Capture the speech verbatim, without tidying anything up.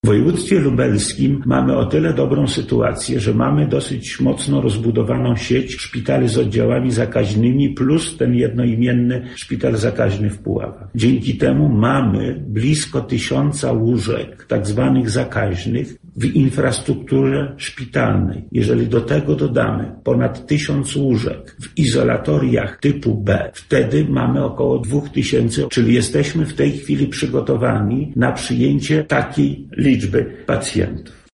W województwie lubelskim mamy o tyle dobrą sytuację, że mamy dosyć mocno rozbudowaną sieć szpitali z oddziałami zakaźnymi plus ten jednoimienny szpital zakaźny w Puławach. Dzięki temu mamy blisko tysiąca łóżek tak zwanych zakaźnych w infrastrukturze szpitalnej. Jeżeli do tego dodamy ponad tysiąc łóżek w izolatoriach typu B, wtedy mamy około dwóch tysięcy, czyli jesteśmy w tej chwili przygotowani na przyjęcie takiej liczby pacjentów.